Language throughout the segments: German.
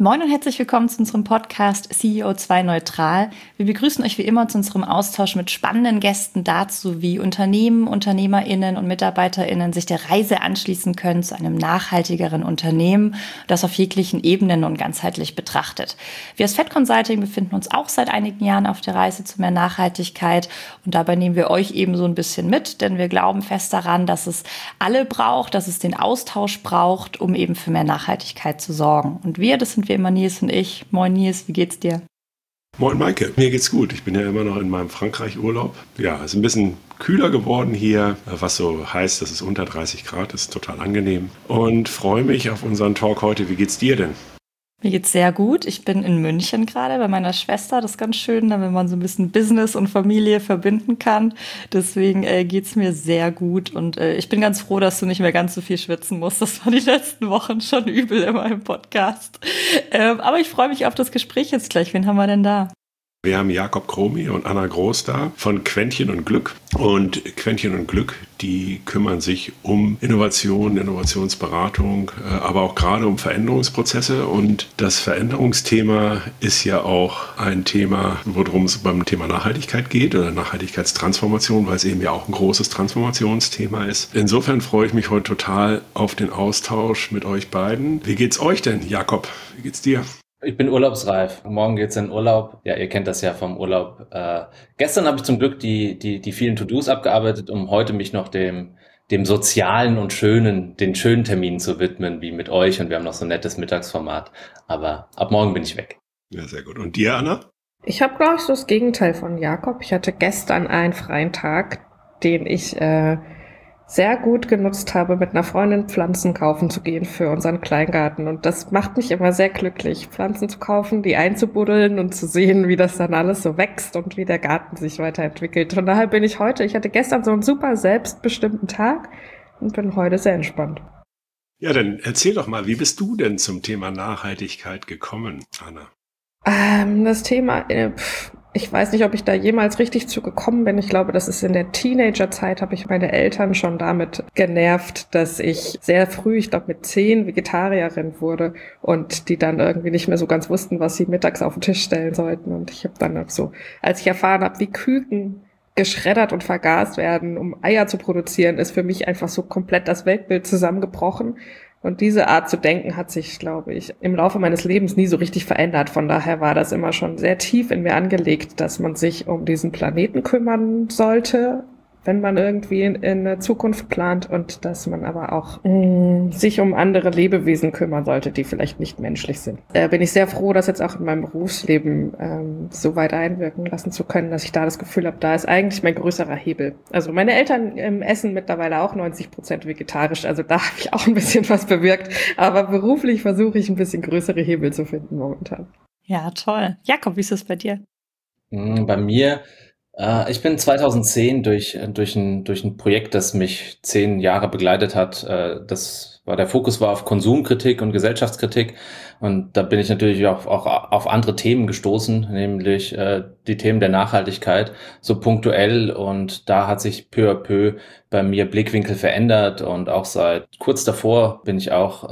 Moin und herzlich willkommen zu unserem Podcast CEO2 Neutral. Wir begrüßen euch wie immer zu unserem Austausch mit spannenden Gästen dazu, wie Unternehmen, UnternehmerInnen und MitarbeiterInnen sich der Reise anschließen können zu einem nachhaltigeren Unternehmen, das auf jeglichen Ebenen und ganzheitlich betrachtet. Wir als Fed Consulting befinden uns auch seit einigen Jahren auf der Reise zu mehr Nachhaltigkeit und dabei nehmen wir euch eben so ein bisschen mit, denn wir glauben fest daran, dass es alle braucht, dass es den Austausch braucht, um eben für mehr Nachhaltigkeit zu sorgen. Und das sind wir immer Nils und ich. Moin Nils, wie geht's dir? Moin Maike, mir geht's gut. Ich bin ja immer noch in meinem Frankreich-Urlaub. Ja, es ist ein bisschen kühler geworden hier, was so heißt, dass es unter 30 Grad ist. Total angenehm. Und freue mich auf unseren Talk heute. Wie geht's dir denn? Mir geht's sehr gut. Ich bin in München gerade bei meiner Schwester. Das ist ganz schön, wenn man so ein bisschen Business und Familie verbinden kann. Deswegen geht's mir sehr gut. Und ich bin ganz froh, dass du nicht mehr ganz so viel schwitzen musst. Das war die letzten Wochen schon übel in meinem Podcast. Aber ich freue mich auf das Gespräch jetzt gleich. Wen haben wir denn da? Wir haben Jakob Kromi und Anna Groß da von Quentchen und Glück. Und Quentchen und Glück, die kümmern sich um Innovation, Innovationsberatung, aber auch gerade um Veränderungsprozesse. Und das Veränderungsthema ist ja auch ein Thema, worum es beim Thema Nachhaltigkeit geht oder Nachhaltigkeitstransformation, weil es eben ja auch ein großes Transformationsthema ist. Insofern freue ich mich heute total auf den Austausch mit euch beiden. Wie geht's euch denn, Jakob? Wie geht's dir? Ich bin urlaubsreif. Morgen geht's in Urlaub. Ja, ihr kennt das ja vom Urlaub. Gestern habe ich zum Glück die vielen To-Dos abgearbeitet, um heute mich noch dem Sozialen und den schönen Terminen zu widmen, wie mit euch. Und wir haben noch so ein nettes Mittagsformat. Aber ab morgen bin ich weg. Ja, sehr gut. Und dir, Anna? Ich habe, glaube ich, so das Gegenteil von Jakob. Ich hatte gestern einen freien Tag, den ich sehr gut genutzt habe, mit einer Freundin Pflanzen kaufen zu gehen für unseren Kleingarten. Und das macht mich immer sehr glücklich, Pflanzen zu kaufen, die einzubuddeln und zu sehen, wie das dann alles so wächst und wie der Garten sich weiterentwickelt. Von daher bin ich ich hatte gestern so einen super selbstbestimmten Tag und bin heute sehr entspannt. Ja, dann erzähl doch mal, wie bist du denn zum Thema Nachhaltigkeit gekommen, Anna? Das Thema, ich weiß nicht, ob ich da jemals richtig zu gekommen bin. Ich glaube, das ist in der Teenagerzeit, habe ich meine Eltern schon damit genervt, dass ich sehr früh, ich glaube mit 10, Vegetarierin wurde und die dann irgendwie nicht mehr so ganz wussten, was sie mittags auf den Tisch stellen sollten. Und ich habe dann so, als ich erfahren habe, wie Küken geschreddert und vergast werden, um Eier zu produzieren, ist für mich einfach so komplett das Weltbild zusammengebrochen. Und diese Art zu denken hat sich, glaube ich, im Laufe meines Lebens nie so richtig verändert. Von daher war das immer schon sehr tief in mir angelegt, dass man sich um diesen Planeten kümmern sollte, wenn man irgendwie in der Zukunft plant und dass man aber auch sich um andere Lebewesen kümmern sollte, die vielleicht nicht menschlich sind. Bin ich sehr froh, das jetzt auch in meinem Berufsleben so weit einwirken lassen zu können, dass ich da das Gefühl habe, da ist eigentlich mein größerer Hebel. Also meine Eltern essen mittlerweile auch 90% vegetarisch, also da habe ich auch ein bisschen was bewirkt, aber beruflich versuche ich ein bisschen größere Hebel zu finden momentan. Ja, toll. Jakob, wie ist es bei dir? Bei mir ich bin 2010 durch ein Projekt, das mich 10 Jahre begleitet hat. Der Fokus war auf Konsumkritik und Gesellschaftskritik. Und da bin ich natürlich auch auf andere Themen gestoßen, nämlich die Themen der Nachhaltigkeit, so punktuell. Und da hat sich peu à peu bei mir Blickwinkel verändert. Und auch seit kurz davor bin ich auch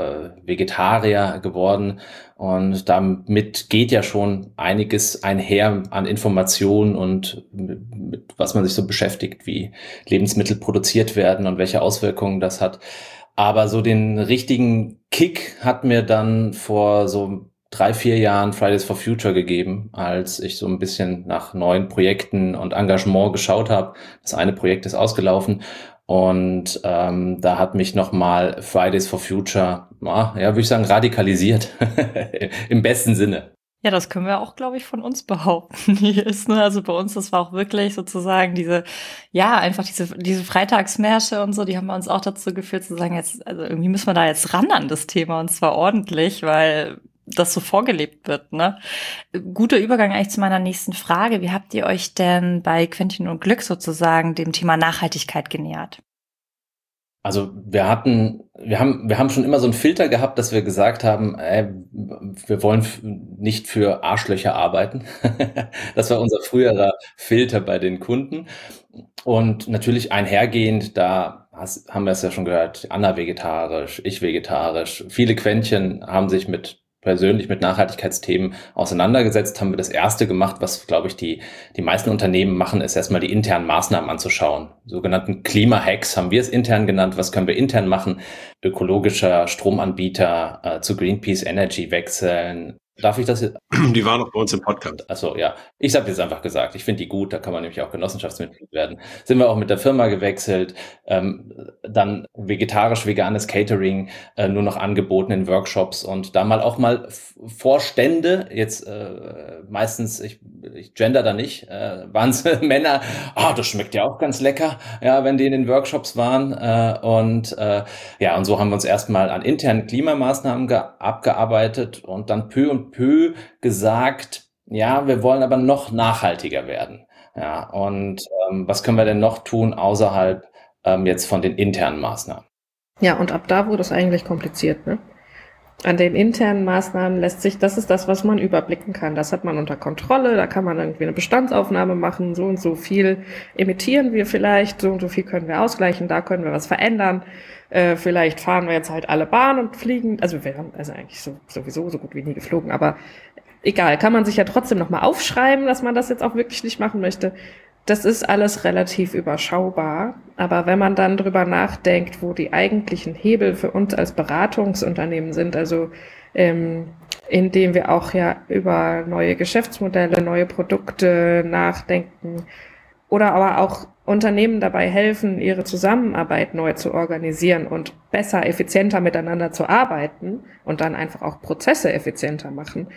Vegetarier geworden. Und damit geht ja schon einiges einher an Informationen und mit was man sich so beschäftigt, wie Lebensmittel produziert werden und welche Auswirkungen das hat. Aber so den richtigen Kick hat mir dann vor so 3-4 Jahren Fridays for Future gegeben, als ich so ein bisschen nach neuen Projekten und Engagement geschaut habe. Das eine Projekt ist ausgelaufen. Und da hat mich nochmal Fridays for Future, würde ich sagen, radikalisiert. Im besten Sinne. Ja, das können wir auch, glaube ich, von uns behaupten. Hier ist, ne, also bei uns, das war auch wirklich sozusagen einfach diese Freitagsmärsche und so, die haben uns auch dazu geführt zu sagen, also irgendwie müssen wir da jetzt ran an das Thema und zwar ordentlich, weil das so vorgelebt wird, ne? Guter Übergang eigentlich zu meiner nächsten Frage. Wie habt ihr euch denn bei Quentchen und Glück sozusagen dem Thema Nachhaltigkeit genähert? Also wir haben schon immer so einen Filter gehabt, dass wir gesagt haben, wir wollen nicht für Arschlöcher arbeiten. Das war unser früherer Filter bei den Kunden. Und natürlich einhergehend, haben wir es ja schon gehört, Anna vegetarisch, ich vegetarisch. Viele Quentchen haben sich mit persönlich mit Nachhaltigkeitsthemen auseinandergesetzt, haben wir das erste gemacht, was, glaube ich, die meisten Unternehmen machen, ist erstmal die internen Maßnahmen anzuschauen. Sogenannten Klima-Hacks haben wir es intern genannt. Was können wir intern machen? Ökologischer Stromanbieter zu Greenpeace Energy wechseln. Darf ich das jetzt? Die waren noch bei uns im Podcast. Achso, ja. Ich habe jetzt einfach gesagt, ich finde die gut, da kann man nämlich auch Genossenschaftsmitglied werden. Sind wir auch mit der Firma gewechselt, dann vegetarisch-veganes Catering nur noch angeboten in Workshops und da mal auch mal Vorstände, jetzt meistens, ich gender da nicht, waren es Männer, das schmeckt ja auch ganz lecker, ja, wenn die in den Workshops waren und so haben wir uns erstmal an internen Klimamaßnahmen abgearbeitet und dann peu und peu gesagt, ja, wir wollen aber noch nachhaltiger werden. Ja, und was können wir denn noch tun außerhalb jetzt von den internen Maßnahmen? Ja, und ab da wurde es eigentlich kompliziert, ne? An den internen Maßnahmen lässt sich, das ist das, was man überblicken kann. Das hat man unter Kontrolle, da kann man irgendwie eine Bestandsaufnahme machen, so und so viel emittieren wir vielleicht, so und so viel können wir ausgleichen, da können wir was verändern. Vielleicht fahren wir jetzt halt alle Bahn und fliegen, also wir haben also eigentlich sowieso so gut wie nie geflogen, aber egal, kann man sich ja trotzdem nochmal aufschreiben, dass man das jetzt auch wirklich nicht machen möchte. Das ist alles relativ überschaubar, aber wenn man dann drüber nachdenkt, wo die eigentlichen Hebel für uns als Beratungsunternehmen sind, also indem wir auch ja über neue Geschäftsmodelle, neue Produkte nachdenken oder aber auch Unternehmen dabei helfen, ihre Zusammenarbeit neu zu organisieren und besser, effizienter miteinander zu arbeiten und dann einfach auch Prozesse effizienter machen.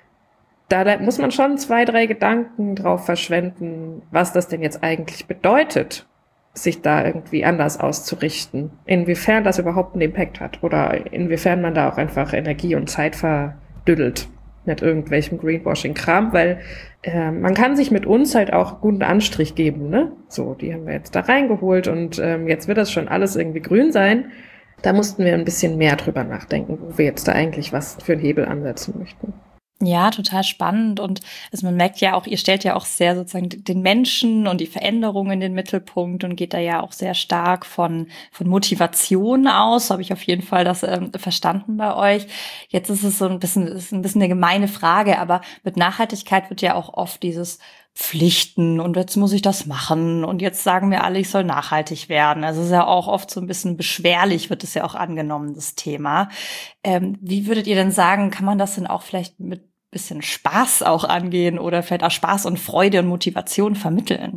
Da muss man schon 2, 3 Gedanken drauf verschwenden, was das denn jetzt eigentlich bedeutet, sich da irgendwie anders auszurichten. Inwiefern das überhaupt einen Impact hat oder inwiefern man da auch einfach Energie und Zeit verdüdelt mit irgendwelchem Greenwashing-Kram, weil man kann sich mit uns halt auch guten Anstrich geben, ne? So, die haben wir jetzt da reingeholt und jetzt wird das schon alles irgendwie grün sein. Da mussten wir ein bisschen mehr drüber nachdenken, wo wir jetzt da eigentlich was für einen Hebel ansetzen möchten. Ja, total spannend und man merkt ja auch, ihr stellt ja auch sehr sozusagen den Menschen und die Veränderungen in den Mittelpunkt und geht da ja auch sehr stark von Motivation aus, habe ich auf jeden Fall das verstanden bei euch. Jetzt ist es ein bisschen eine gemeine Frage, aber mit Nachhaltigkeit wird ja auch oft dieses Pflichten und jetzt muss ich das machen und jetzt sagen mir alle, ich soll nachhaltig werden. Also es ist ja auch oft so ein bisschen beschwerlich, wird es ja auch angenommen, das Thema. Wie würdet ihr denn sagen, kann man das denn auch vielleicht mit bisschen Spaß auch angehen oder vielleicht auch Spaß und Freude und Motivation vermitteln?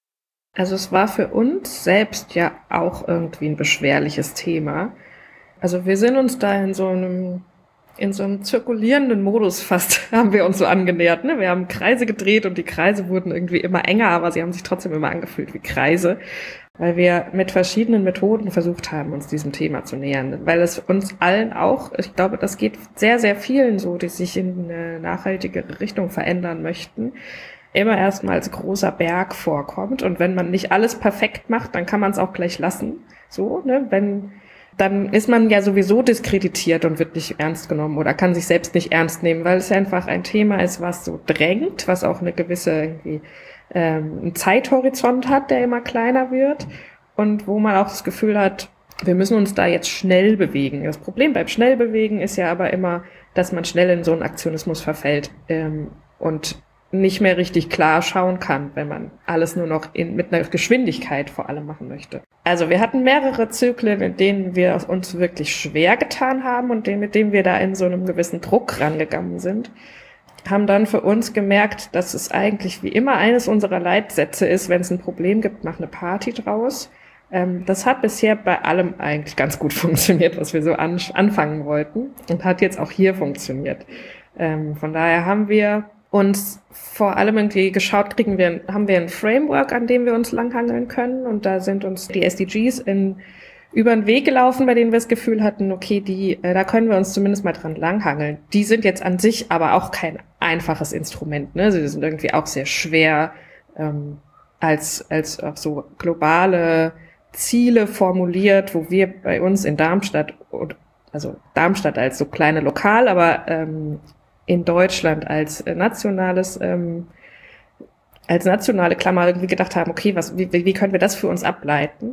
Also es war für uns selbst ja auch irgendwie ein beschwerliches Thema. Also wir sind uns da in so einem zirkulierenden Modus fast, haben wir uns so angenähert. Ne? Wir haben Kreise gedreht und die Kreise wurden irgendwie immer enger, aber sie haben sich trotzdem immer angefühlt wie Kreise, weil wir mit verschiedenen Methoden versucht haben, uns diesem Thema zu nähern. Weil es uns allen auch, ich glaube, das geht sehr, sehr vielen so, die sich in eine nachhaltigere Richtung verändern möchten, immer erstmal als großer Berg vorkommt. Und wenn man nicht alles perfekt macht, dann kann man es auch gleich lassen. So, ne? Dann ist man ja sowieso diskreditiert und wird nicht ernst genommen oder kann sich selbst nicht ernst nehmen, weil es einfach ein Thema ist, was so drängt, was auch eine gewisse irgendwie einen Zeithorizont hat, der immer kleiner wird und wo man auch das Gefühl hat, wir müssen uns da jetzt schnell bewegen. Das Problem beim Schnellbewegen ist ja aber immer, dass man schnell in so einen Aktionismus verfällt und nicht mehr richtig klar schauen kann, wenn man alles nur noch mit einer Geschwindigkeit vor allem machen möchte. Also wir hatten mehrere Zyklen, in denen wir uns wirklich schwer getan haben und mit denen wir da in so einem gewissen Druck rangegangen sind, haben dann für uns gemerkt, dass es eigentlich wie immer eines unserer Leitsätze ist, wenn es ein Problem gibt, mach eine Party draus. Das hat bisher bei allem eigentlich ganz gut funktioniert, was wir so anfangen wollten und hat jetzt auch hier funktioniert. Von daher haben wir uns vor allem irgendwie geschaut, haben wir ein Framework, an dem wir uns langhangeln können und da sind uns die SDGs über den Weg gelaufen, bei denen wir das Gefühl hatten, okay, da können wir uns zumindest mal dran langhangeln. Die sind jetzt an sich aber auch kein einfaches Instrument, ne? Sie sind irgendwie auch sehr schwer, als auch so globale Ziele formuliert, wo wir bei uns in Darmstadt, also Darmstadt als so kleine Lokal, aber in Deutschland als nationale Klammer irgendwie gedacht haben, okay, wie können wir das für uns ableiten?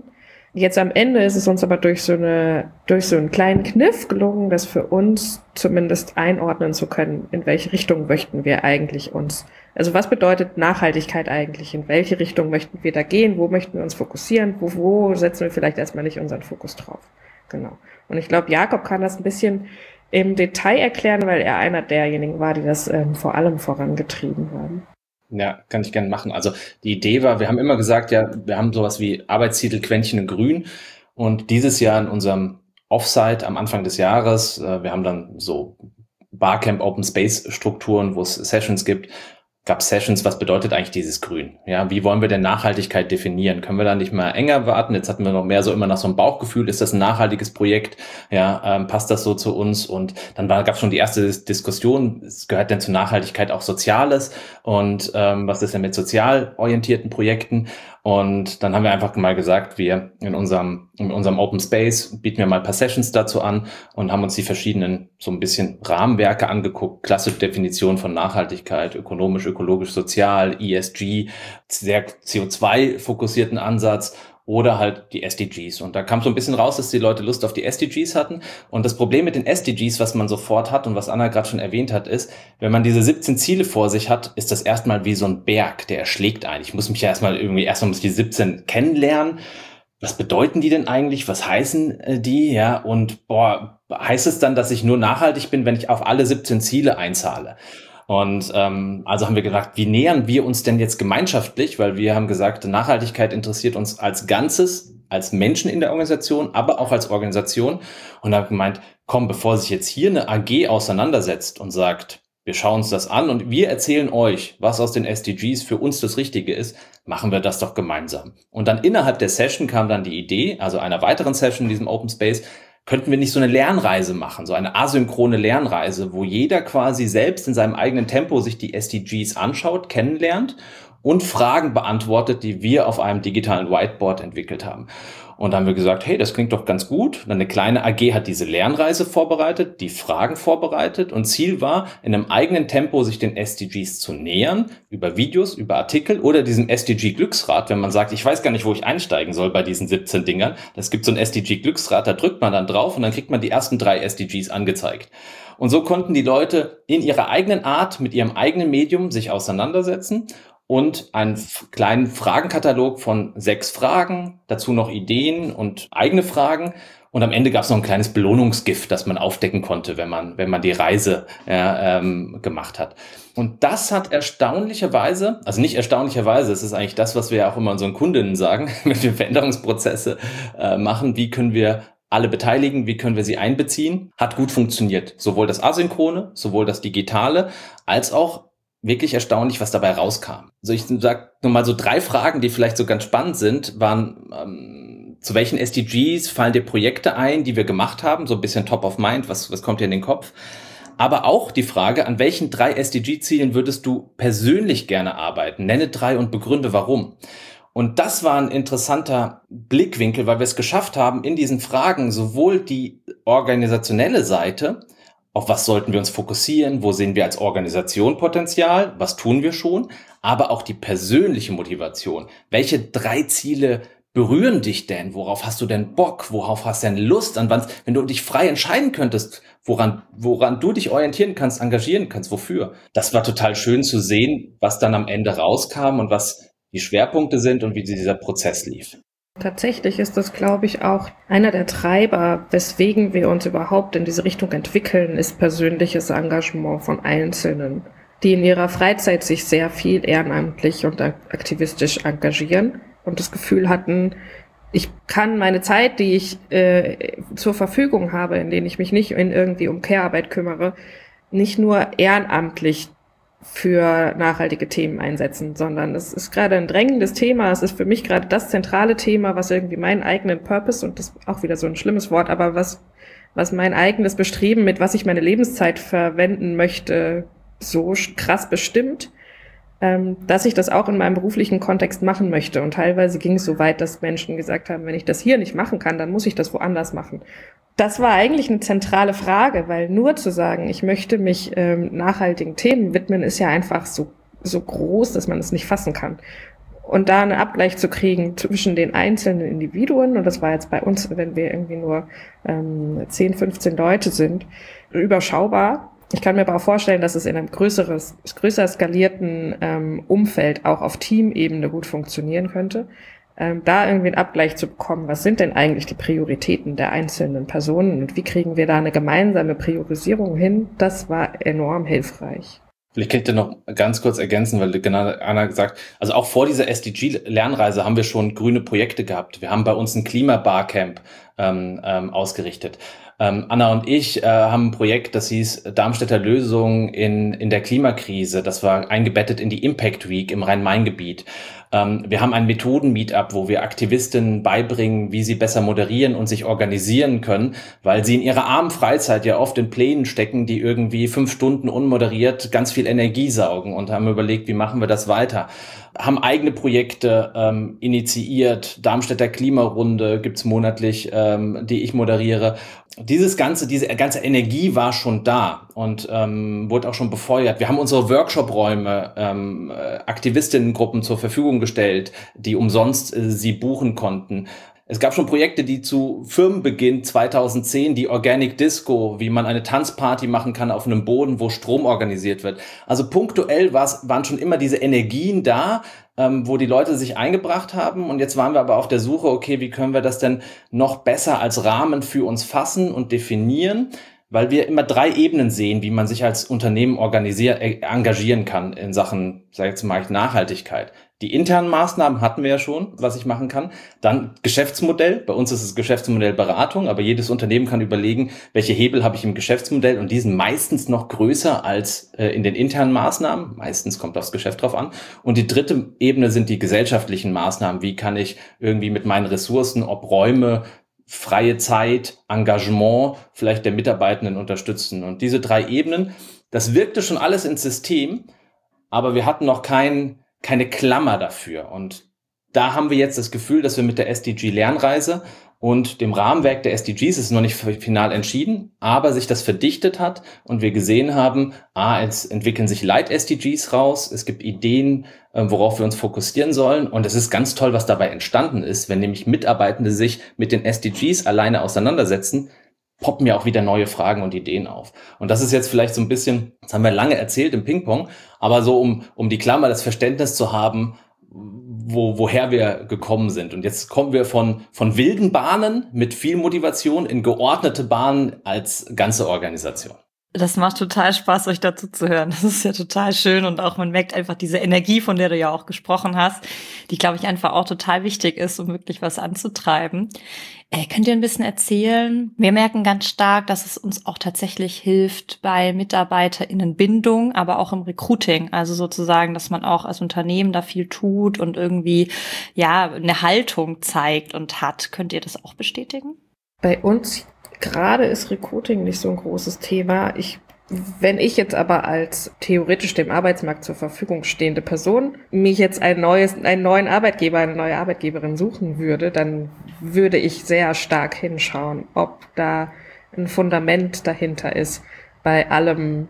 Jetzt am Ende ist es uns aber durch so einen kleinen Kniff gelungen, das für uns zumindest einordnen zu können, in welche Richtung möchten wir eigentlich uns. Also was bedeutet Nachhaltigkeit eigentlich? In welche Richtung möchten wir da gehen? Wo möchten wir uns fokussieren? Wo setzen wir vielleicht erstmal nicht unseren Fokus drauf? Genau. Und ich glaube, Jakob kann das ein bisschen im Detail erklären, weil er einer derjenigen war, die das vor allem vorangetrieben haben. Ja, kann ich gerne machen. Also die Idee war, wir haben immer gesagt, ja, wir haben sowas wie Arbeitstitel Quäntchen in Grün, und dieses Jahr in unserem Offsite am Anfang des Jahres, wir haben dann so Barcamp Open Space Strukturen, wo es Sessions gibt, gab Sessions, was bedeutet eigentlich dieses Grün? Ja, wie wollen wir denn Nachhaltigkeit definieren? Können wir da nicht mal enger warten? Jetzt hatten wir noch mehr so immer nach so einem Bauchgefühl, ist das ein nachhaltiges Projekt? Ja, passt das so zu uns? Und dann gab es schon die erste Diskussion, es gehört denn zur Nachhaltigkeit auch Soziales? Und was ist denn mit sozial orientierten Projekten? Und dann haben wir einfach mal gesagt, wir in unserem Open Space bieten wir mal ein paar Sessions dazu an und haben uns die verschiedenen so ein bisschen Rahmenwerke angeguckt, klassische Definition von Nachhaltigkeit, ökonomisch, ökologisch, sozial, ESG, sehr CO2-fokussierten Ansatz oder halt die SDGs. Und da kam so ein bisschen raus, dass die Leute Lust auf die SDGs hatten. Und das Problem mit den SDGs, was man sofort hat und was Anna gerade schon erwähnt hat, ist, wenn man diese 17 Ziele vor sich hat, ist das erstmal wie so ein Berg, der erschlägt einen. Ich muss mich ja erstmal muss die 17 kennenlernen. Was bedeuten die denn eigentlich? Was heißen die? Ja, und heißt es dann, dass ich nur nachhaltig bin, wenn ich auf alle 17 Ziele einzahle? Und also haben wir gedacht, wie nähern wir uns denn jetzt gemeinschaftlich? Weil wir haben gesagt, Nachhaltigkeit interessiert uns als Ganzes, als Menschen in der Organisation, aber auch als Organisation. Und haben gemeint, komm, bevor sich jetzt hier eine AG auseinandersetzt und sagt, wir schauen uns das an und wir erzählen euch, was aus den SDGs für uns das Richtige ist, machen wir das doch gemeinsam. Und dann innerhalb der Session kam dann die Idee, also einer weiteren Session in diesem Open Space, könnten wir nicht so eine Lernreise machen, so eine asynchrone Lernreise, wo jeder quasi selbst in seinem eigenen Tempo sich die SDGs anschaut, kennenlernt und Fragen beantwortet, die wir auf einem digitalen Whiteboard entwickelt haben. Und dann haben wir gesagt, hey, das klingt doch ganz gut. Dann eine kleine AG hat diese Lernreise vorbereitet, die Fragen vorbereitet, und Ziel war, in einem eigenen Tempo sich den SDGs zu nähern, über Videos, über Artikel oder diesem SDG-Glücksrad, wenn man sagt, ich weiß gar nicht, wo ich einsteigen soll bei diesen 17 Dingern. Es gibt so ein SDG-Glücksrad, da drückt man dann drauf und dann kriegt man die ersten 3 SDGs angezeigt. Und so konnten die Leute in ihrer eigenen Art, mit ihrem eigenen Medium sich auseinandersetzen und einen kleinen Fragenkatalog von 6 Fragen, dazu noch Ideen und eigene Fragen. Und am Ende gab es noch ein kleines Belohnungsgift, das man aufdecken konnte, wenn man die Reise gemacht hat. Und das hat erstaunlicherweise, also nicht erstaunlicherweise, es ist eigentlich das, was wir auch immer unseren Kundinnen sagen, wenn wir Veränderungsprozesse machen, wie können wir alle beteiligen, wie können wir sie einbeziehen, hat gut funktioniert. Sowohl das Asynchrone, sowohl das Digitale, als auch wirklich erstaunlich, was dabei rauskam. Also ich sage nur mal so 3 Fragen, die vielleicht so ganz spannend sind, waren, zu welchen SDGs fallen dir Projekte ein, die wir gemacht haben, so ein bisschen top of mind, was kommt dir in den Kopf? Aber auch die Frage, an welchen 3 SDG-Zielen würdest du persönlich gerne arbeiten? Nenne 3 und begründe warum. Und das war ein interessanter Blickwinkel, weil wir es geschafft haben, in diesen Fragen sowohl die organisationelle Seite, auf was sollten wir uns fokussieren, wo sehen wir als Organisation Potenzial, was tun wir schon, aber auch die persönliche Motivation. Welche 3 Ziele berühren dich denn? Worauf hast du denn Bock? Worauf hast du denn Lust? Wenn du dich frei entscheiden könntest, woran du dich orientieren kannst, engagieren kannst, wofür? Das war total schön zu sehen, was dann am Ende rauskam und was die Schwerpunkte sind und wie dieser Prozess lief. Tatsächlich ist das, glaube ich, auch einer der Treiber, weswegen wir uns überhaupt in diese Richtung entwickeln, ist persönliches Engagement von Einzelnen, die in ihrer Freizeit sich sehr viel ehrenamtlich und aktivistisch engagieren und das Gefühl hatten, ich kann meine Zeit, die ich zur Verfügung habe, in denen ich mich nicht irgendwie um Care-Arbeit kümmere, nicht nur ehrenamtlich für nachhaltige Themen einsetzen, sondern es ist gerade ein drängendes Thema. Es ist für mich gerade das zentrale Thema, was irgendwie meinen eigenen Purpose, und das ist auch wieder so ein schlimmes Wort, aber was mein eigenes Bestreben, mit was ich meine Lebenszeit verwenden möchte, so krass bestimmt, dass ich das auch in meinem beruflichen Kontext machen möchte. Und teilweise ging es so weit, dass Menschen gesagt haben, wenn ich das hier nicht machen kann, dann muss ich das woanders machen. Das war eigentlich eine zentrale Frage, weil nur zu sagen, ich möchte mich nachhaltigen Themen widmen, ist ja einfach so groß, dass man es nicht fassen kann. und da einen Abgleich zu kriegen zwischen den einzelnen Individuen, und das war jetzt bei uns, wenn wir irgendwie nur 10, 15 Leute sind, überschaubar. Ich kann mir aber auch vorstellen, dass es in einem größer skalierten Umfeld auch auf Teamebene gut funktionieren könnte. Da irgendwie einen Abgleich zu bekommen, was sind denn eigentlich die Prioritäten der einzelnen Personen und wie kriegen wir da eine gemeinsame Priorisierung hin, das war enorm hilfreich. Vielleicht kann ich da noch ganz kurz ergänzen, weil genau Anna gesagt, also auch vor dieser SDG-Lernreise haben wir schon grüne Projekte gehabt. Wir haben bei uns ein Klima-Barcamp ausgerichtet. Anna und ich haben ein Projekt, das hieß Darmstädter Lösung in der Klimakrise. Das war eingebettet in die Impact Week im Rhein-Main-Gebiet. Wir haben ein Methoden-Meetup, wo wir Aktivistinnen beibringen, wie sie besser moderieren und sich organisieren können, weil sie in ihrer armen Freizeit ja oft in Plänen stecken, die irgendwie 5 Stunden unmoderiert ganz viel Energie saugen, und haben überlegt, wie machen wir das weiter. Haben eigene Projekte initiiert. Darmstädter Klimarunde gibt's monatlich, die ich moderiere. Diese ganze Energie war schon da und wurde auch schon befeuert. Wir haben unsere Workshop-Räume Aktivistinnengruppen zur Verfügung gestellt, die umsonst sie buchen konnten. Es gab schon Projekte, die zu Firmenbeginn 2010, die Organic Disco, wie man eine Tanzparty machen kann auf einem Boden, wo Strom organisiert wird. Also punktuell waren schon immer diese Energien da, wo die Leute sich eingebracht haben. Und jetzt waren wir aber auf der Suche, okay, wie können wir das denn noch besser als Rahmen für uns fassen und definieren? Weil wir immer 3 Ebenen sehen, wie man sich als Unternehmen engagieren kann in Sachen, sag ich jetzt mal, Nachhaltigkeit. Die internen Maßnahmen hatten wir ja schon, was ich machen kann. Dann Geschäftsmodell. Bei uns ist es Geschäftsmodell Beratung, aber jedes Unternehmen kann überlegen, welche Hebel habe ich im Geschäftsmodell, und die sind meistens noch größer als in den internen Maßnahmen. Meistens kommt aufs Geschäft drauf an. Und die dritte Ebene sind die gesellschaftlichen Maßnahmen. Wie kann ich irgendwie mit meinen Ressourcen, ob Räume, freie Zeit, Engagement, vielleicht der Mitarbeitenden unterstützen. Und diese 3 Ebenen, das wirkte schon alles ins System, aber wir hatten noch keine Klammer dafür. Und da haben wir jetzt das Gefühl, dass wir mit der SDG-Lernreise und dem Rahmenwerk der SDGs, ist noch nicht final entschieden, aber sich das verdichtet hat und wir gesehen haben, es entwickeln sich Leit-SDGs raus, es gibt Ideen, worauf wir uns fokussieren sollen, und es ist ganz toll, was dabei entstanden ist. Wenn nämlich Mitarbeitende sich mit den SDGs alleine auseinandersetzen, poppen ja auch wieder neue Fragen und Ideen auf. Und das ist jetzt vielleicht so ein bisschen, das haben wir lange erzählt im Ping-Pong, aber so um die Klammer, das Verständnis zu haben, woher wir gekommen sind. Und jetzt kommen wir von wilden Bahnen mit viel Motivation in geordnete Bahnen als ganze Organisation. Das macht total Spaß, euch dazu zu hören. Das ist ja total schön, und auch man merkt einfach diese Energie, von der du ja auch gesprochen hast, die, glaube ich, einfach auch total wichtig ist, um wirklich was anzutreiben. Könnt ihr ein bisschen erzählen? Wir merken ganz stark, dass es uns auch tatsächlich hilft bei MitarbeiterInnenbindung, aber auch im Recruiting. Also sozusagen, dass man auch als Unternehmen da viel tut und irgendwie, ja, eine Haltung zeigt und hat. Könnt ihr das auch bestätigen? Bei uns gerade ist Recruiting nicht so ein großes Thema. Wenn ich jetzt aber als theoretisch dem Arbeitsmarkt zur Verfügung stehende Person mich jetzt einen neuen Arbeitgeber, eine neue Arbeitgeberin suchen würde, dann würde ich sehr stark hinschauen, ob da ein Fundament dahinter ist bei allem,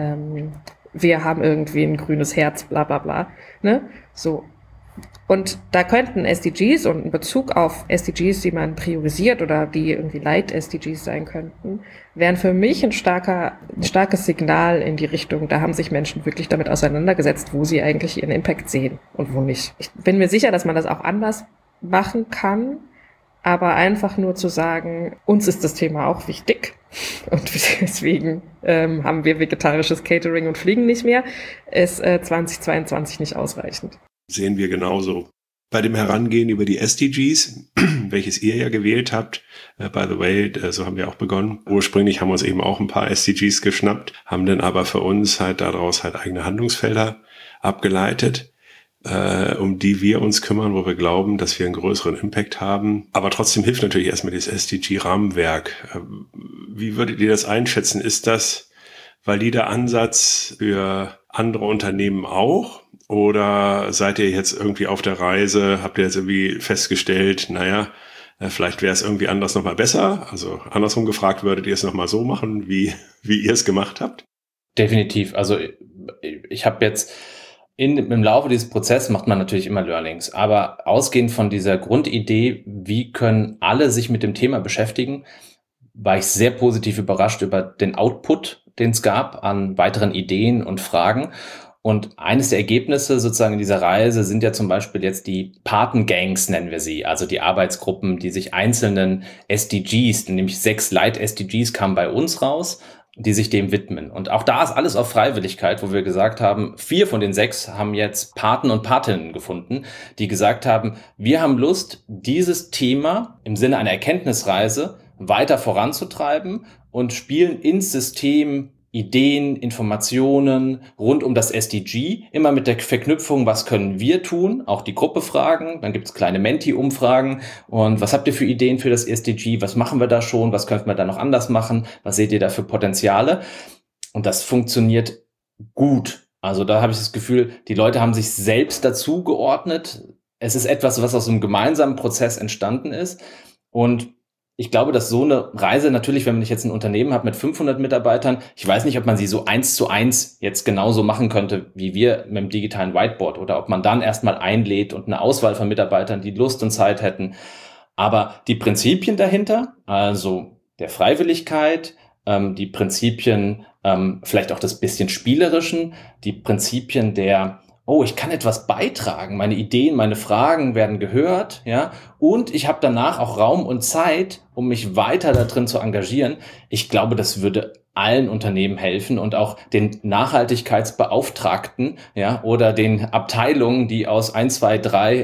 wir haben irgendwie ein grünes Herz, bla bla bla, ne? So. Und da könnten SDGs und in Bezug auf SDGs, die man priorisiert oder die irgendwie Leit-SDGs sein könnten, wären für mich ein starkes Signal in die Richtung, da haben sich Menschen wirklich damit auseinandergesetzt, wo sie eigentlich ihren Impact sehen und wo nicht. Ich bin mir sicher, dass man das auch anders machen kann, aber einfach nur zu sagen, uns ist das Thema auch wichtig und deswegen haben wir vegetarisches Catering und fliegen nicht mehr, ist 2022 nicht ausreichend. Sehen wir genauso. Bei dem Herangehen über die SDGs, welches ihr ja gewählt habt, by the way, so haben wir auch begonnen. Ursprünglich haben wir uns eben auch ein paar SDGs geschnappt, haben dann aber für uns halt daraus halt eigene Handlungsfelder abgeleitet, um die wir uns kümmern, wo wir glauben, dass wir einen größeren Impact haben. Aber trotzdem hilft natürlich erstmal das SDG-Rahmenwerk. Wie würdet ihr das einschätzen? Ist das valider Ansatz für andere Unternehmen auch? Oder seid ihr jetzt irgendwie auf der Reise, habt ihr jetzt irgendwie festgestellt, vielleicht wäre es irgendwie anders nochmal besser? Also andersrum gefragt, würdet ihr es nochmal so machen, wie ihr es gemacht habt? Definitiv. Also ich habe jetzt im Laufe dieses Prozesses macht man natürlich immer Learnings, aber ausgehend von dieser Grundidee, wie können alle sich mit dem Thema beschäftigen, war ich sehr positiv überrascht über den Output, den es gab an weiteren Ideen und Fragen. Und eines der Ergebnisse sozusagen in dieser Reise sind ja zum Beispiel jetzt die Patengangs, nennen wir sie, also die Arbeitsgruppen, die sich einzelnen SDGs, nämlich 6 Leit-SDGs kamen bei uns raus, die sich dem widmen. Und auch da ist alles auf Freiwilligkeit, wo wir gesagt haben, 4 von den 6 haben jetzt Paten und Patinnen gefunden, die gesagt haben, wir haben Lust, dieses Thema im Sinne einer Erkenntnisreise weiter voranzutreiben und spielen ins System Ideen, Informationen rund um das SDG, immer mit der Verknüpfung, was können wir tun, auch die Gruppe fragen, dann gibt es kleine Menti-Umfragen und was habt ihr für Ideen für das SDG, was machen wir da schon, was könnten wir da noch anders machen, was seht ihr da für Potenziale und das funktioniert gut. Also da habe ich das Gefühl, die Leute haben sich selbst dazu geordnet, es ist etwas, was aus einem gemeinsamen Prozess entstanden ist und ich glaube, dass so eine Reise natürlich, wenn man jetzt ein Unternehmen hat mit 500 Mitarbeitern, ich weiß nicht, ob man sie so 1:1 jetzt genauso machen könnte, wie wir mit dem digitalen Whiteboard oder ob man dann erstmal einlädt und eine Auswahl von Mitarbeitern, die Lust und Zeit hätten. Aber die Prinzipien dahinter, also der Freiwilligkeit, die Prinzipien vielleicht auch das bisschen Spielerischen, die Prinzipien der ich kann etwas beitragen, meine Ideen, meine Fragen werden gehört, ja, und ich habe danach auch Raum und Zeit, um mich weiter da drin zu engagieren. Ich glaube, das würde allen Unternehmen helfen und auch den Nachhaltigkeitsbeauftragten, ja, oder den Abteilungen, die aus 1, 2,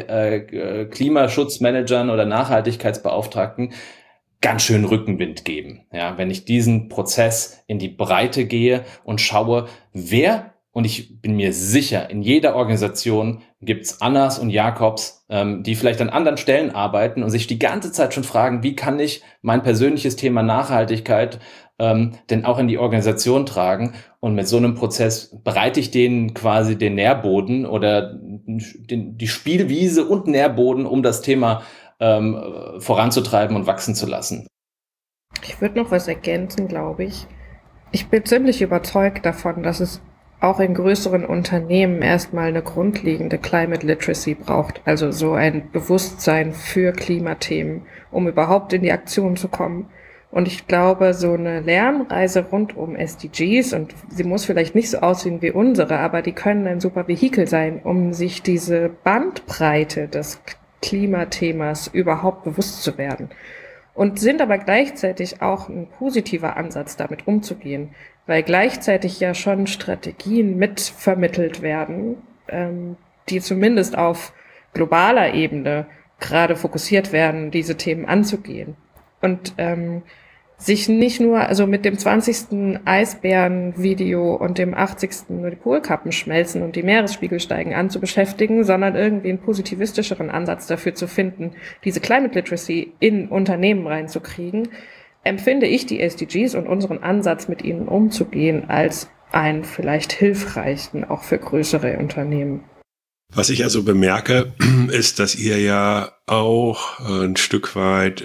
3 Klimaschutzmanagern oder Nachhaltigkeitsbeauftragten ganz schön Rückenwind geben, ja, wenn ich diesen Prozess in die Breite gehe und schaue, und ich bin mir sicher, in jeder Organisation gibt's Annas und Jakobs, die vielleicht an anderen Stellen arbeiten und sich die ganze Zeit schon fragen, wie kann ich mein persönliches Thema Nachhaltigkeit denn auch in die Organisation tragen? Und mit so einem Prozess bereite ich denen quasi den Nährboden oder die Spielwiese und Nährboden, um das Thema voranzutreiben und wachsen zu lassen. Ich würde noch was ergänzen, glaube ich. Ich bin ziemlich überzeugt davon, dass es auch in größeren Unternehmen erstmal eine grundlegende Climate Literacy braucht, also so ein Bewusstsein für Klimathemen, um überhaupt in die Aktion zu kommen. Und ich glaube, so eine Lernreise rund um SDGs, und sie muss vielleicht nicht so aussehen wie unsere, aber die können ein super Vehikel sein, um sich diese Bandbreite des Klimathemas überhaupt bewusst zu werden. Und sind aber gleichzeitig auch ein positiver Ansatz, damit umzugehen, weil gleichzeitig ja schon Strategien mitvermittelt werden, die zumindest auf globaler Ebene gerade fokussiert werden, diese Themen anzugehen. Und sich nicht nur, also mit dem 20. Eisbären-Video und dem 80. nur die Polkappen schmelzen und die Meeresspiegel steigen an zu beschäftigen, sondern irgendwie einen positivistischeren Ansatz dafür zu finden, diese Climate Literacy in Unternehmen reinzukriegen, empfinde ich die SDGs und unseren Ansatz, mit ihnen umzugehen, als einen vielleicht hilfreichen, auch für größere Unternehmen. Was ich also bemerke, ist, dass ihr ja auch ein Stück weit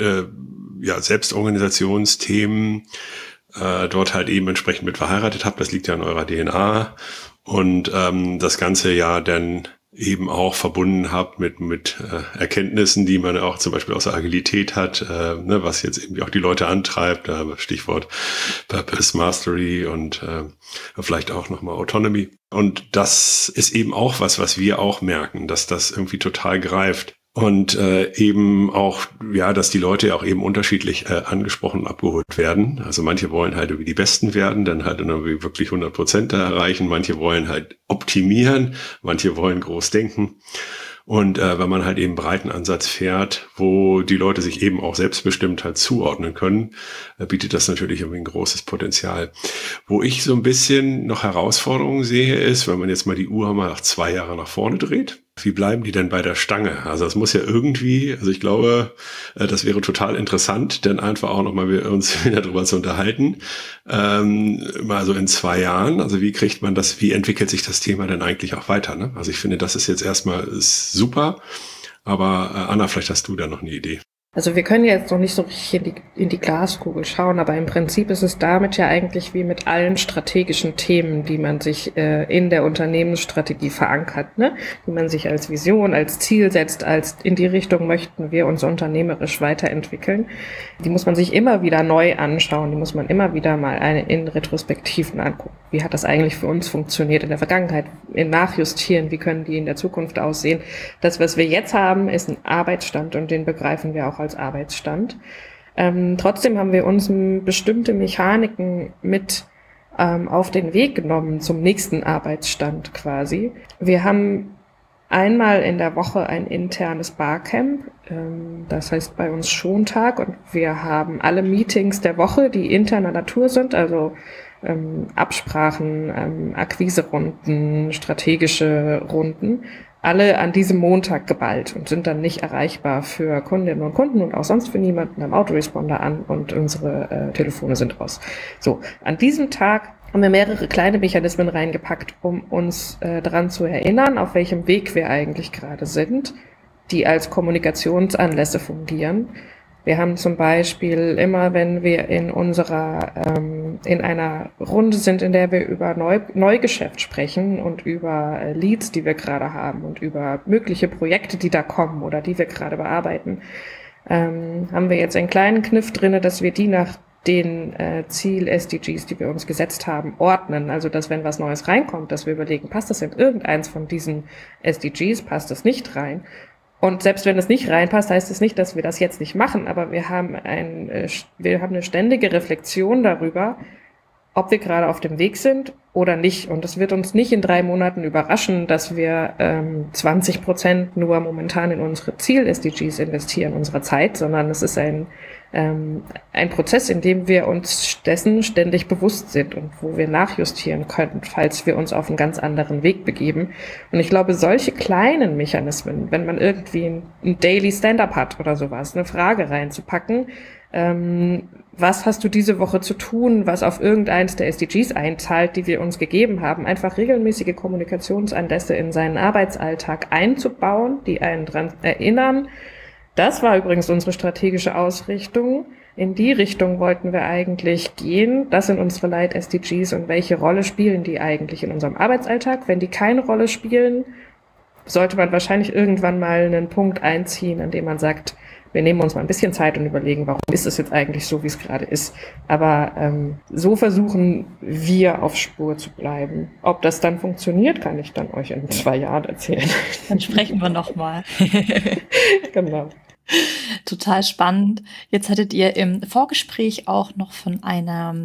Selbstorganisationsthemen dort halt eben entsprechend mit verheiratet habt. Das liegt ja in eurer DNA. Und das Ganze ja dann eben auch verbunden habt mit Erkenntnissen, die man auch zum Beispiel aus der Agilität hat, was jetzt irgendwie auch die Leute antreibt, Stichwort Purpose, Mastery und vielleicht auch nochmal Autonomy. Und das ist eben auch was wir auch merken, dass das irgendwie total greift. Und eben auch, dass die Leute ja auch eben unterschiedlich angesprochen und abgeholt werden. Also manche wollen halt irgendwie die Besten werden, dann halt irgendwie wirklich 100% da erreichen. Manche wollen halt optimieren, manche wollen groß denken. Und wenn man halt eben einen breiten Ansatz fährt, wo die Leute sich eben auch selbstbestimmt halt zuordnen können, bietet das natürlich irgendwie ein großes Potenzial. Wo ich so ein bisschen noch Herausforderungen sehe, ist, wenn man jetzt mal die Uhr mal nach 2 Jahren nach vorne dreht, wie bleiben die denn bei der Stange? Also es muss ja irgendwie, also ich glaube, das wäre total interessant, denn einfach auch nochmal uns wieder drüber zu unterhalten, mal so in 2 Jahren, also wie kriegt man das, wie entwickelt sich das Thema denn eigentlich auch weiter, ne? Also ich finde, das ist jetzt erstmal super, aber Anna, vielleicht hast du da noch eine Idee. Also wir können jetzt noch nicht so richtig in die Glaskugel schauen, aber im Prinzip ist es damit ja eigentlich wie mit allen strategischen Themen, die man sich in der Unternehmensstrategie verankert, ne? Die man sich als Vision, als Ziel setzt, als in die Richtung möchten wir uns unternehmerisch weiterentwickeln. Die muss man sich immer wieder neu anschauen, die muss man immer wieder mal in Retrospektiven angucken. Wie hat das eigentlich für uns funktioniert in der Vergangenheit? Nachjustieren, wie können die in der Zukunft aussehen? Das, was wir jetzt haben, ist ein Arbeitsstand und den begreifen wir auch als Arbeitsstand. Trotzdem haben wir uns bestimmte Mechaniken mit auf den Weg genommen zum nächsten Arbeitsstand quasi. Wir haben einmal in der Woche ein internes Barcamp, das heißt bei uns Schontag, und wir haben alle Meetings der Woche, die interner Natur sind, also Absprachen, Akquiserunden, strategische Runden, alle an diesem Montag geballt und sind dann nicht erreichbar für Kundinnen und Kunden und auch sonst für niemanden am Autoresponder an und unsere Telefone sind aus. So, an diesem Tag haben wir mehrere kleine Mechanismen reingepackt, um uns daran zu erinnern, auf welchem Weg wir eigentlich gerade sind, die als Kommunikationsanlässe fungieren. Wir haben zum Beispiel immer, wenn wir in einer Runde sind, in der wir über Neugeschäft sprechen und über Leads, die wir gerade haben und über mögliche Projekte, die da kommen oder die wir gerade bearbeiten, haben wir jetzt einen kleinen Kniff drinne, dass wir die nach den Ziel-SDGs, die wir uns gesetzt haben, ordnen. Also, dass wenn was Neues reinkommt, dass wir überlegen, passt das in irgendeins von diesen SDGs, passt das nicht rein? Und selbst wenn es nicht reinpasst, heißt es nicht, dass wir das jetzt nicht machen, aber wir haben eine ständige Reflexion darüber, ob wir gerade auf dem Weg sind oder nicht. Und es wird uns nicht in 3 Monaten überraschen, dass wir 20% nur momentan in unsere Ziel-SDGs investieren, unserer Zeit, sondern es ist ein Prozess, in dem wir uns dessen ständig bewusst sind und wo wir nachjustieren können, falls wir uns auf einen ganz anderen Weg begeben. Und ich glaube, solche kleinen Mechanismen, wenn man irgendwie ein Daily Stand-up hat oder sowas, eine Frage reinzupacken, was hast du diese Woche zu tun, was auf irgendeins der SDGs einzahlt, die wir uns gegeben haben, einfach regelmäßige Kommunikationsanlässe in seinen Arbeitsalltag einzubauen, die einen dran erinnern. Das war übrigens unsere strategische Ausrichtung. In die Richtung wollten wir eigentlich gehen. Das sind unsere Leit-SDGs und welche Rolle spielen die eigentlich in unserem Arbeitsalltag? Wenn die keine Rolle spielen, sollte man wahrscheinlich irgendwann mal einen Punkt einziehen, an dem man sagt, wir nehmen uns mal ein bisschen Zeit und überlegen, warum ist es jetzt eigentlich so, wie es gerade ist. Aber so versuchen wir auf Spur zu bleiben. Ob das dann funktioniert, kann ich dann euch in 2 Jahren erzählen. Dann sprechen wir nochmal. Genau. Total spannend. Jetzt hattet ihr im Vorgespräch auch noch von einer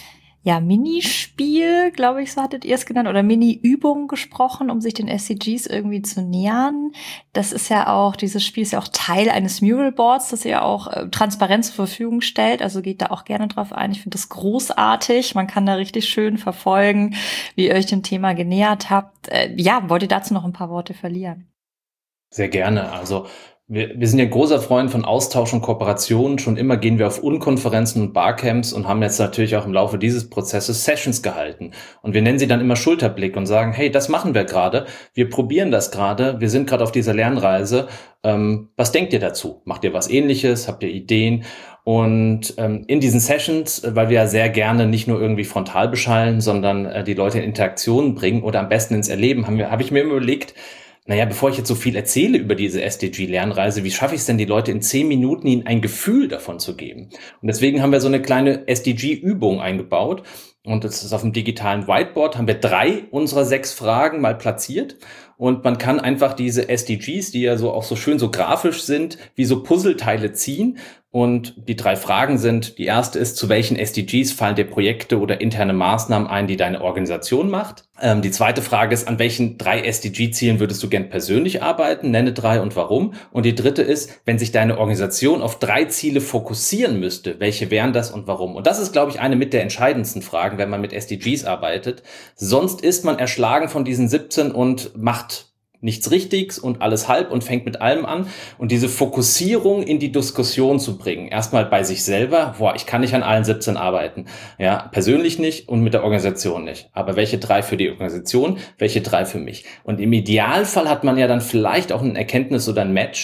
Minispiel, glaube ich, so hattet ihr es genannt, oder Mini-Übung gesprochen, um sich den SDGs irgendwie zu nähern. Das ist ja auch, dieses Spiel ist ja auch Teil eines Muralboards, das ihr auch transparent zur Verfügung stellt. Also geht da auch gerne drauf ein. Ich finde das großartig. Man kann da richtig schön verfolgen, wie ihr euch dem Thema genähert habt. Wollt ihr dazu noch ein paar Worte verlieren? Sehr gerne. Also wir sind ja großer Freund von Austausch und Kooperation. Schon immer gehen wir auf Unkonferenzen und Barcamps und haben jetzt natürlich auch im Laufe dieses Prozesses Sessions gehalten. Und wir nennen sie dann immer Schulterblick und sagen, hey, das machen wir gerade. Wir probieren das gerade. Wir sind gerade auf dieser Lernreise. Was denkt ihr dazu? Macht ihr was Ähnliches? Habt ihr Ideen? Und in diesen Sessions, weil wir ja sehr gerne nicht nur irgendwie frontal beschallen, sondern die Leute in Interaktion bringen oder am besten ins Erleben, habe ich mir immer überlegt, bevor ich jetzt so viel erzähle über diese SDG-Lernreise, wie schaffe ich es denn, die Leute in 10 Minuten ihnen ein Gefühl davon zu geben? Und deswegen haben wir so eine kleine SDG-Übung eingebaut. Und das ist auf dem digitalen Whiteboard, haben wir 3 unserer 6 Fragen mal platziert. Und man kann einfach diese SDGs, die ja so auch so schön so grafisch sind, wie so Puzzleteile ziehen. Und die 3 Fragen sind, die erste ist, zu welchen SDGs fallen dir Projekte oder interne Maßnahmen ein, die deine Organisation macht? Die zweite Frage ist, an welchen 3 SDG-Zielen würdest du gern persönlich arbeiten? Nenne 3 und warum. Und die dritte ist, wenn sich deine Organisation auf 3 Ziele fokussieren müsste, welche wären das und warum? Und das ist, glaube ich, eine mit der entscheidendsten Fragen, wenn man mit SDGs arbeitet. Sonst ist man erschlagen von diesen 17 und macht nichts Richtiges und alles halb und fängt mit allem an. Und diese Fokussierung in die Diskussion zu bringen, erstmal bei sich selber, ich kann nicht an allen 17 arbeiten. Ja, persönlich nicht und mit der Organisation nicht. Aber welche 3 für die Organisation, welche 3 für mich? Und im Idealfall hat man ja dann vielleicht auch eine Erkenntnis oder ein Match,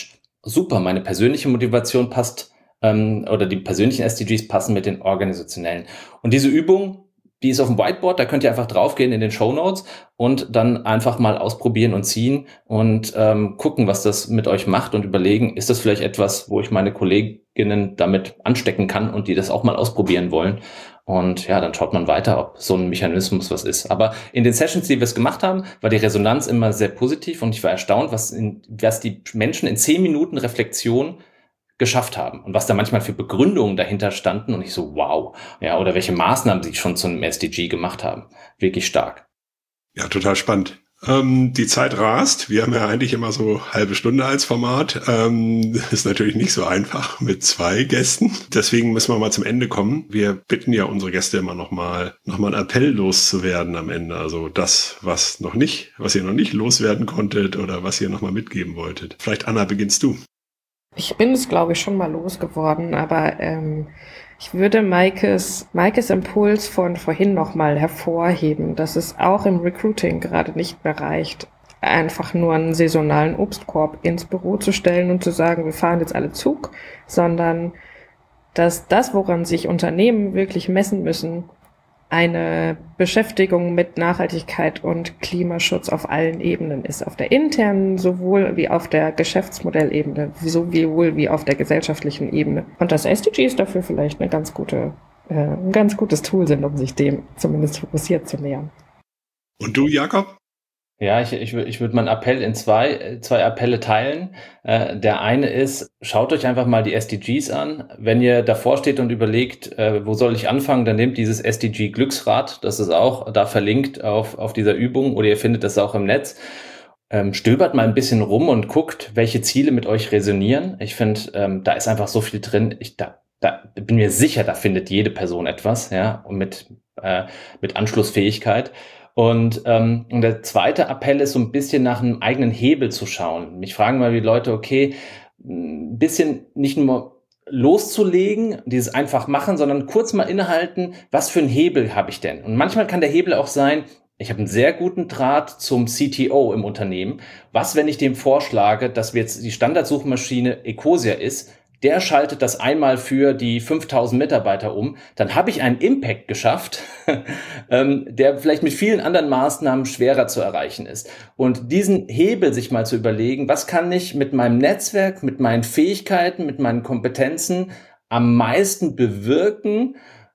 super, meine persönliche Motivation passt oder die persönlichen SDGs passen mit den organisationellen. Und diese Übung, die ist auf dem Whiteboard, da könnt ihr einfach draufgehen in den Shownotes und dann einfach mal ausprobieren und ziehen und gucken, was das mit euch macht und überlegen, ist das vielleicht etwas, wo ich meine Kolleginnen damit anstecken kann und die das auch mal ausprobieren wollen. Und ja, dann schaut man weiter, ob so ein Mechanismus was ist. Aber in den Sessions, die wir es gemacht haben, war die Resonanz immer sehr positiv und ich war erstaunt, was die Menschen in 10 Minuten Reflexion geschafft haben und was da manchmal für Begründungen dahinter standen und ich so, wow, ja, oder welche Maßnahmen sie schon zu einem SDG gemacht haben. Wirklich stark. Ja, total spannend. Die Zeit rast. Wir haben ja eigentlich immer so halbe Stunde als Format. Ist natürlich nicht so einfach mit 2 Gästen. Deswegen müssen wir mal zum Ende kommen. Wir bitten ja unsere Gäste immer noch mal einen Appell loszuwerden am Ende. Also das, was ihr noch nicht loswerden konntet oder was ihr noch mal mitgeben wolltet. Vielleicht, Anna, beginnst du. Ich bin es, glaube ich, schon mal losgeworden, aber ich würde Maikes Impuls von vorhin nochmal hervorheben, dass es auch im Recruiting gerade nicht mehr reicht, einfach nur einen saisonalen Obstkorb ins Büro zu stellen und zu sagen, wir fahren jetzt alle Zug, sondern dass das, woran sich Unternehmen wirklich messen müssen, eine Beschäftigung mit Nachhaltigkeit und Klimaschutz auf allen Ebenen ist. Auf der internen sowohl wie auf der Geschäftsmodellebene, sowohl wie auf der gesellschaftlichen Ebene. Und dass SDGs dafür vielleicht ein ganz gutes Tool sind, um sich dem zumindest fokussiert zu nähern. Und du, Jakob? Ja, ich würde meinen Appell in zwei Appelle teilen. Der eine ist, schaut euch einfach mal die SDGs an. Wenn ihr davor steht und überlegt, wo soll ich anfangen, dann nehmt dieses SDG-Glücksrad. Das ist auch da verlinkt auf dieser Übung oder ihr findet das auch im Netz. Stöbert mal ein bisschen rum und guckt, welche Ziele mit euch resonieren. Ich finde, da ist einfach so viel drin. Da bin mir sicher, da findet jede Person etwas, ja, und mit Anschlussfähigkeit. Und der zweite Appell ist so ein bisschen nach einem eigenen Hebel zu schauen. Mich fragen mal die Leute, okay, ein bisschen nicht nur loszulegen, dieses einfach machen, sondern kurz mal innehalten, was für einen Hebel habe ich denn? Und manchmal kann der Hebel auch sein, ich habe einen sehr guten Draht zum CTO im Unternehmen. Was, wenn ich dem vorschlage, dass wir jetzt die Standardsuchmaschine Ecosia ist, der schaltet das einmal für die 5000 Mitarbeiter um, dann habe ich einen Impact geschafft, der vielleicht mit vielen anderen Maßnahmen schwerer zu erreichen ist. Und diesen Hebel sich mal zu überlegen, was kann ich mit meinem Netzwerk, mit meinen Fähigkeiten, mit meinen Kompetenzen am meisten bewirken,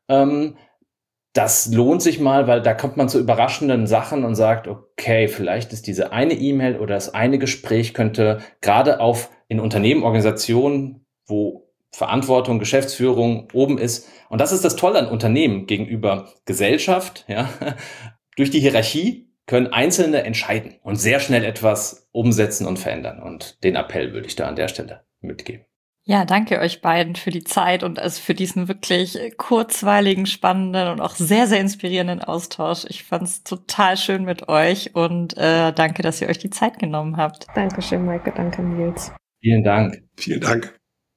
das lohnt sich mal, weil da kommt man zu überraschenden Sachen und sagt, okay, vielleicht ist diese eine E-Mail oder das eine Gespräch könnte gerade in Unternehmen, Organisationen, wo Verantwortung, Geschäftsführung oben ist. Und das ist das Tolle an Unternehmen gegenüber Gesellschaft. Ja. Durch die Hierarchie können Einzelne entscheiden und sehr schnell etwas umsetzen und verändern. Und den Appell würde ich da an der Stelle mitgeben. Ja, danke euch beiden für die Zeit und also für diesen wirklich kurzweiligen, spannenden und auch sehr, sehr inspirierenden Austausch. Ich fand es total schön mit euch und danke, dass ihr euch die Zeit genommen habt. Dankeschön, Maike. Danke, Nils. Vielen Dank. Vielen Dank.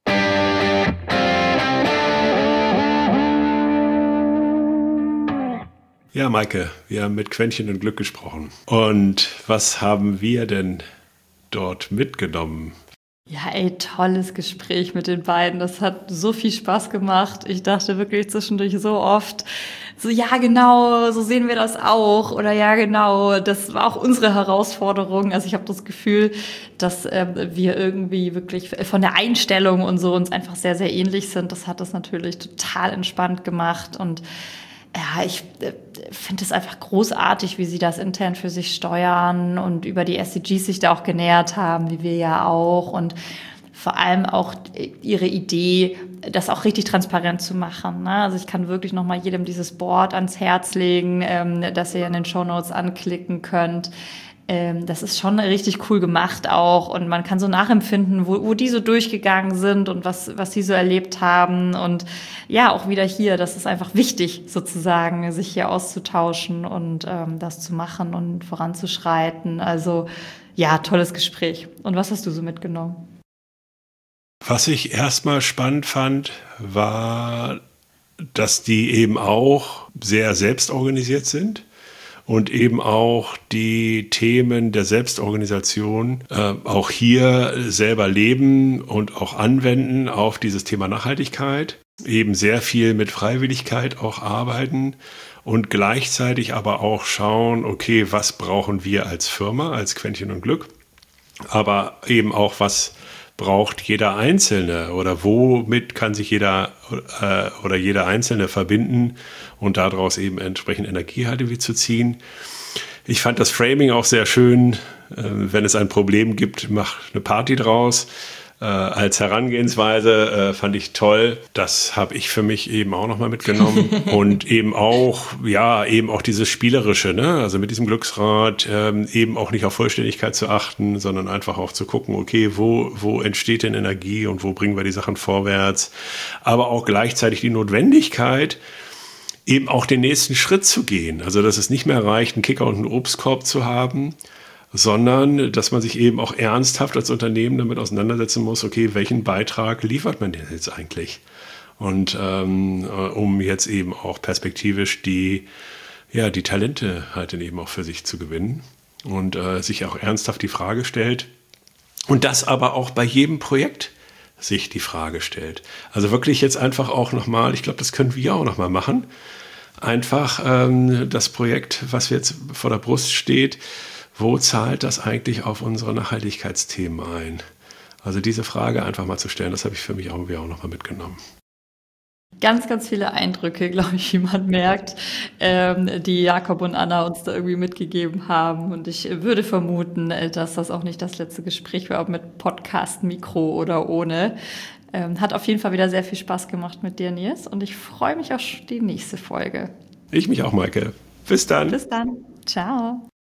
Ja, Maike, wir haben mit Quentchen und Glück gesprochen. Und was haben wir denn dort mitgenommen? Ja, tolles Gespräch mit den beiden. Das hat so viel Spaß gemacht. Ich dachte wirklich zwischendurch so oft, so ja genau, so sehen wir das auch. Oder ja genau, das war auch unsere Herausforderung. Also ich habe das Gefühl, dass wir irgendwie wirklich von der Einstellung und so uns einfach sehr, sehr ähnlich sind. Das hat das natürlich total entspannt gemacht. Und ja, ich finde es einfach großartig, wie sie das intern für sich steuern und über die SDGs sich da auch genähert haben, wie wir ja auch. Und vor allem auch ihre Idee, das auch richtig transparent zu machen. Ne? Also ich kann wirklich nochmal jedem dieses Board ans Herz legen, das ihr in den Shownotes anklicken könnt. Das ist schon richtig cool gemacht auch und man kann so nachempfinden, wo die so durchgegangen sind und was sie so erlebt haben und ja, auch wieder hier, das ist einfach wichtig sozusagen, sich hier auszutauschen und das zu machen und voranzuschreiten. Also ja, tolles Gespräch. Und was hast du so mitgenommen? Was ich erstmal spannend fand, war, dass die eben auch sehr selbstorganisiert sind. und eben auch die Themen der Selbstorganisation auch hier selber leben und auch anwenden auf dieses Thema Nachhaltigkeit. Eben sehr viel mit Freiwilligkeit auch arbeiten und gleichzeitig aber auch schauen, okay, was brauchen wir als Firma, als Quentchen und Glück, aber eben auch, was braucht jeder Einzelne oder womit kann sich jeder oder jeder Einzelne verbinden und daraus eben entsprechend Energie halt irgendwie zu ziehen. Ich fand das Framing auch sehr schön. Wenn es ein Problem gibt, mach eine Party draus. Als Herangehensweise fand ich toll. Das habe ich für mich eben auch nochmal mitgenommen. Und eben auch dieses Spielerische, ne? Also mit diesem Glücksrad eben auch nicht auf Vollständigkeit zu achten, sondern einfach auch zu gucken, okay, wo entsteht denn Energie und wo bringen wir die Sachen vorwärts? Aber auch gleichzeitig die Notwendigkeit, eben auch den nächsten Schritt zu gehen. Also dass es nicht mehr reicht, einen Kicker und einen Obstkorb zu haben, sondern dass man sich eben auch ernsthaft als Unternehmen damit auseinandersetzen muss, okay, welchen Beitrag liefert man denn jetzt eigentlich? Und um jetzt eben auch perspektivisch die Talente halt dann eben auch für sich zu gewinnen und sich auch ernsthaft die Frage stellt und das aber auch bei jedem Projekt sich die Frage stellt. Also wirklich jetzt einfach auch nochmal, ich glaube, das können wir auch nochmal machen, einfach das Projekt, was jetzt vor der Brust steht, wo zahlt das eigentlich auf unsere Nachhaltigkeitsthemen ein? Also diese Frage einfach mal zu stellen, das habe ich für mich irgendwie auch nochmal mitgenommen. Ganz, ganz viele Eindrücke, glaube ich, wie man merkt, die Jakob und Anna uns da irgendwie mitgegeben haben. Und ich würde vermuten, dass das auch nicht das letzte Gespräch war, ob mit Podcast, Mikro oder ohne. Hat auf jeden Fall wieder sehr viel Spaß gemacht mit dir, Nils. Und ich freue mich auf die nächste Folge. Ich mich auch, Maike. Bis dann. Bis dann. Ciao.